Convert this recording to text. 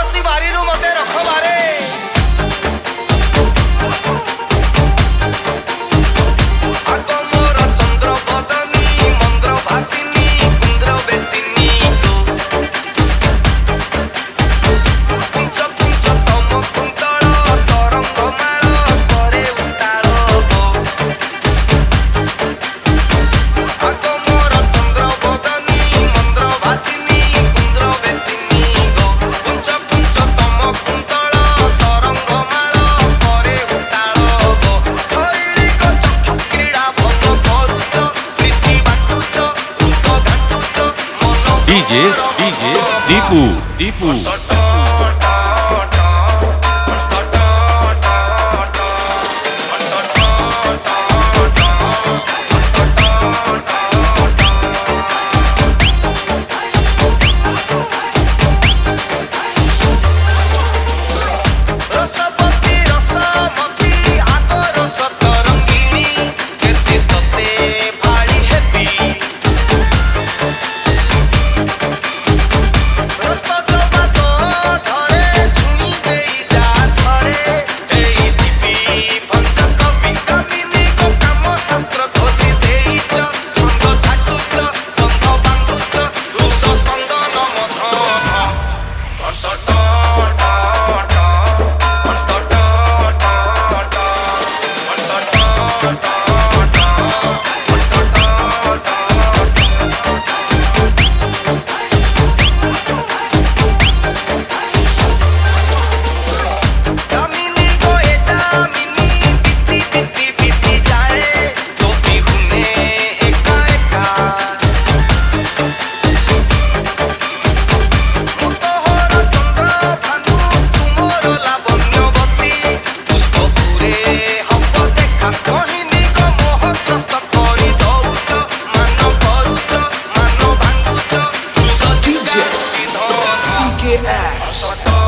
फांसी मारी रू मते रख बारे आगो मोर चंद्र बदनी मंद्र भासिनी कुंद्र बेसिनी कुंच कुंच तम कुंतल तरंग माल करे उताल आगो मोर चंद्र बदनी मंद्र भासिनी कुंद्र बेसिनी कुंच कुंच तम कुंतल तरंग माल करे उताल शैली गच क्रीड़ा भंग करुच प्रीति बाटुच रूप घाटुच मन डीजे दीपू दीपू रसपति रसमती आगो रस तरंगिणी केते तते भाड़ी हेबी रत जबात धरे छुई देई जा धरे एई जीवी भंज कवि कामिनी को काम शास्त्र घोषि देईच छंद छाटुच बंध बांधुच रुद संदन कामिनी को ए जामिनी बीती बीती बीती जाए तो बिहुने एका एका मुतोहर चंद्र भानु तुमर लावण्यवती पुष्पपुरे हब देखा मोहिनी को मोहग्रस्त करी दउच मान करुच मान भांगुच DJ CKS